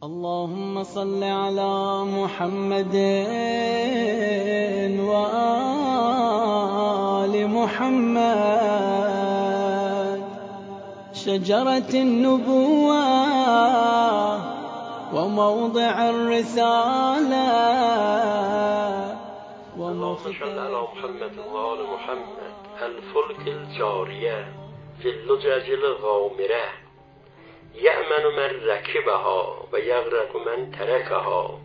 اللهم صل على محمد وآل محمد شجرة النبوة وموضع الرسالة اللهم صل على محمد وآل محمد الفلك الجارية في اللجج الغامرة يأمن من ركبها و یغرق من ترکها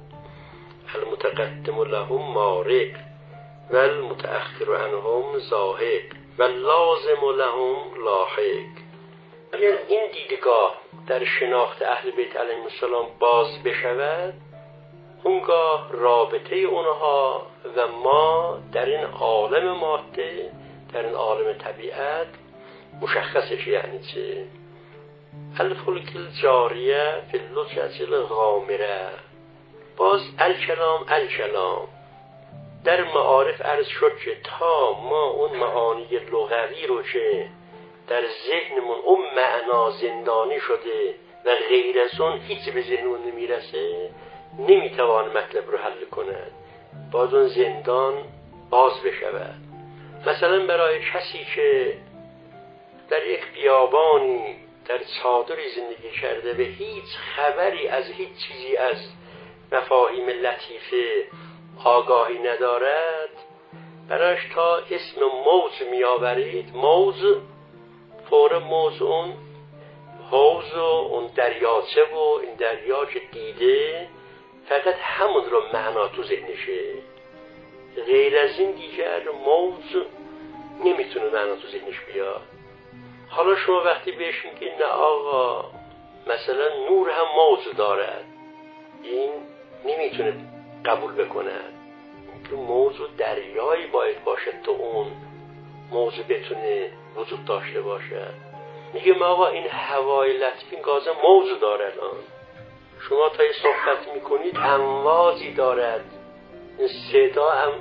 المتقدم لهم مارق و المتأخر عنهم زاهق و اللازم لهم لاحق. اگر این دیدگاه در شناخت اهل بیت علیهم السلام باز بشود، اونگاه رابطه اونها و ما در این عالم ماده، در این عالم طبیعت مشخصش یعنی چه؟ الفلک الجاریه فی اللجج الغامره. باز الکلام در معارف عرض شد که تا ما اون معانی لغوی رو که در ذهنمون اون معنا زندانی شده و غیر از اون هیچ به ذهنمون نمیرسه، نمیتوان مطلب رو حل کند. باز اون زندان باز بشود. مثلا برای کسی که در یک بیابانی در چادری زندگی کرده و هیچ خبری از هیچ چیزی از مفاهیم لطیفه آگاهی ندارد، برایش تا اسم موج میآورید، موج فور موج اون حوض و اون دریاچه و این دریا که دیده فقط همون رو معنا تو ذهنشه، غیر از این دیگر موج نمیتونه معنا تو ذهنش بیاد. حالا شما وقتی بهش میگید نه آقا مثلا نور هم موج دارد، این نمیتونه قبول بکند. موج و دریایی باید باشد تا اون موج بتونه وجود داشته باشد. میگه ما آقا این هوای لطیف این گازه موج دارد. شما تا یه صحبت میکنید امواجی دارد، این صدا هم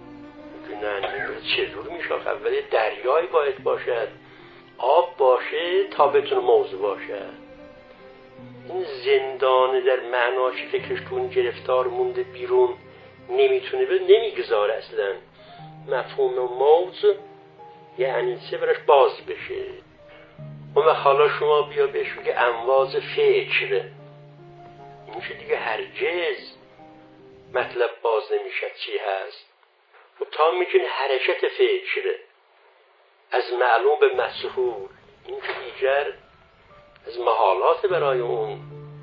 نه چجور میشه؟ اولی دریایی باید باشد، آب باشه تا بتونه موضوع باشه. این زندان در معناش فکرش تو اون گرفتار مونده بیرون نمیتونه نمیگذاره اصلا مفهوم موضوع یعنی چه براش باز بشه. اون حالا شما بیا بهش بگی امواج فکر، این که دیگه هرگز مطلب باز نمیشه چی هست. و تا میگین حرکت فکره از معلوم به مسهول، این که دیگر از محالات برای اون.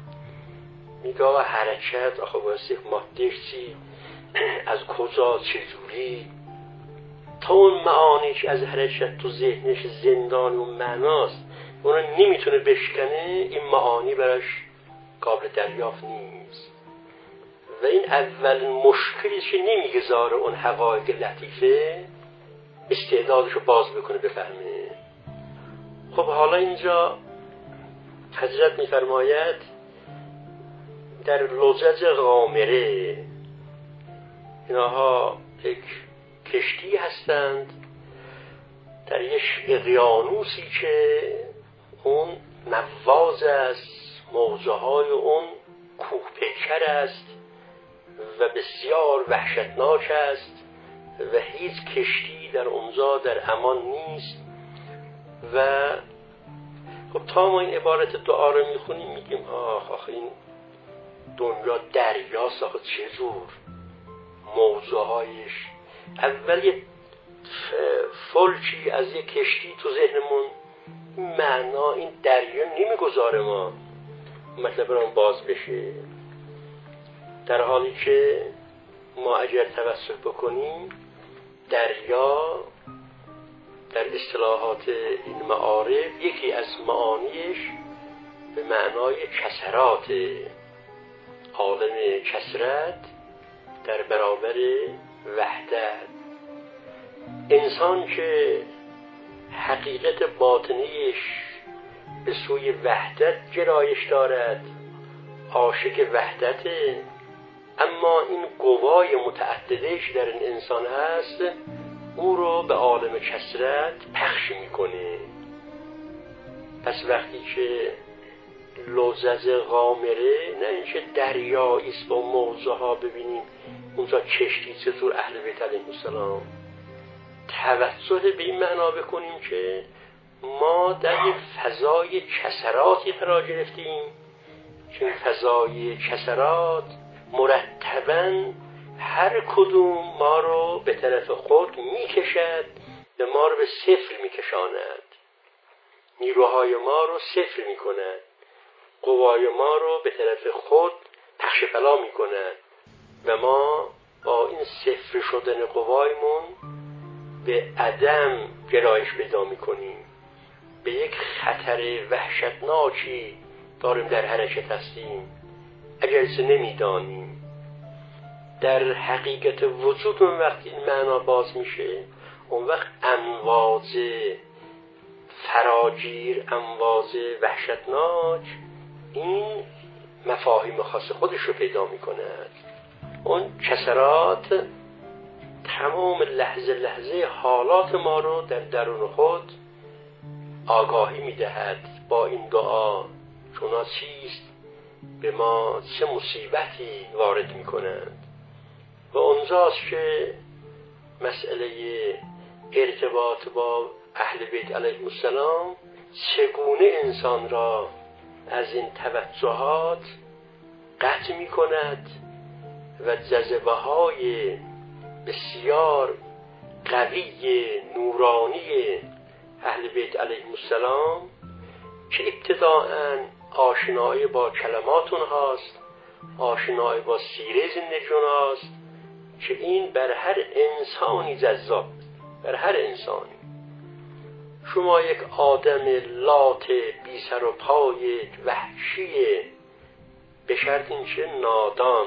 میگه حرکت آخه واسه مادهش چی، از کجا، چجوری، تا اون معانیش از حرکت تو ذهنش زندان و معناست اونو نمیتونه بشکنه، این معانی براش قابل دریافت نیست. و این اول مشکلیش که نمیگذاره اون حقایق لطیفه استعدادشو باز بکنه بفهمه. خب حالا اینجا حضرت میفرماید در لجج غامره، اینها یک کشتی هستند در یک اقیانوسی که اون مواج است، موجه های اون کوه پیکر است و بسیار وحشتناک است و هیچ کشتی در اونجا در امان نیست. و خب تا ما این عبارت دعا رو میخونیم میگیم آخ این دنیا دریاست، آخه چجور موجه هایش. اول یه فلکی از یک کشتی تو ذهنمون معنا این دریا نمیگذاره ما مطلب رو باز بشه، در حالی که ما اگر توسل بکنیم دریا در اصطلاحات این معارف یکی از معانیش به معنای کسرات، عالم کسرت در برابر وحدت. انسان که حقیقت باطنیش به سوی وحدت گرایش دارد، عاشق وحدته، اما این قوای متعددش در این انسان هست، او رو به عالم کثرت پخش میکنه. پس وقتی که لجج غامره نه اینکه دریایی است با موضوع ها ببینیم اونجا کشتی چطور اهل بیت علیهم السلام، توسل به این معنا بکنیم که ما در یک فضای کسراتی قرار گرفتیم که این فضای کسرات مرتباً هر کدوم ما رو به طرف خود میکشد و ما رو به صفر میکشاند، نیروهای ما رو صفر میکند، قوای ما رو به طرف خود پخش پلا میکند و ما با این صفر شدن قوایمون به عدم گرایش پیدا میکنیم، به یک خطر وحشتناکی داریم در حرکت هستیم. اگر نمیدانیم در حقیقت وجود اون وقت این معنا باز میشه، اون وقت امواج فراگیر، امواج وحشتناک این مفاهیم خاص خودش رو پیدا میکند. اون کسرات تمام لحظه لحظه حالات ما رو در درون خود آگاهی میدهد با این دعا چونا چیست به ما چه مصیبتی وارد میکنند. و اونجاست که مسئله ارتباط با اهل بیت علیهم السلام چگونه انسان را از این توجهات قطع می کند و جذبه های بسیار قوی نورانی اهل بیت علیهم السلام که ابتداءً آشنایی با کلمات اونهاست، آشنایی با سیره زندگی اونهاست که این بر هر انسانی جذاب، بر هر انسانی. شما یک آدم لات بی سر و پای وحشی به شرط این که نادان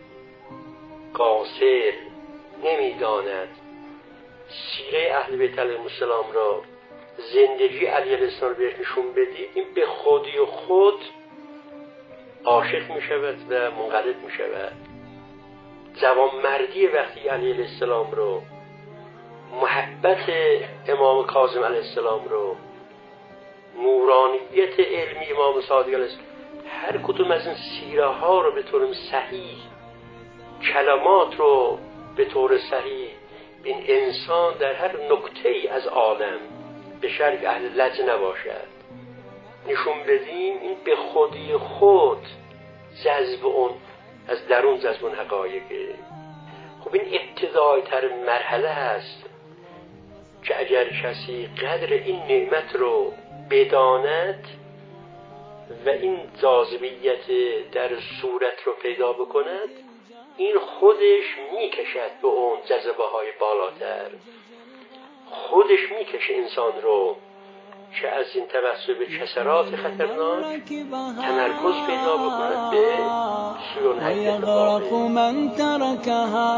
قاصر نمیداند سیره اهل بیت علیهم السلام را، زندگی علی علیه السلام بهش نشون بدید، این به خودی و خود عاشق می شود و منقلب می شود. جوانمردی وقتی علی علیه السلام رو، محبت امام کاظم علیه السلام رو، نورانیت علمی امام صادق علیه السلام، هر کدوم از این سیره ها رو به طور صحیح، کلمات رو به طور صحیح این انسان در هر نکته‌ای از عالم به شرط اهل لج نباشد نشون بدیم، این به خودی خود جذب اون از درون جذب اون حقایقه. خب این ابتدایی تر مرحله هست که اگر کسی قدر این نعمت رو بداند و این جاذبیت در صورت رو پیدا بکند، این خودش میکشد به اون جذبه های بالاتر، خودش میکشه انسان رو که از این توسط به کسرات خطرناک تمرکز پیدا بکند به سوی حقیقت واقعی. من تركها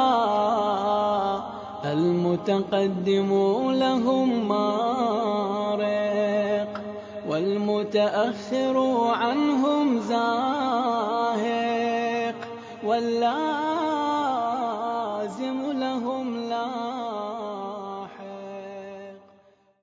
المتقدم لهم مارق والمتأخر عنهم زاهق والله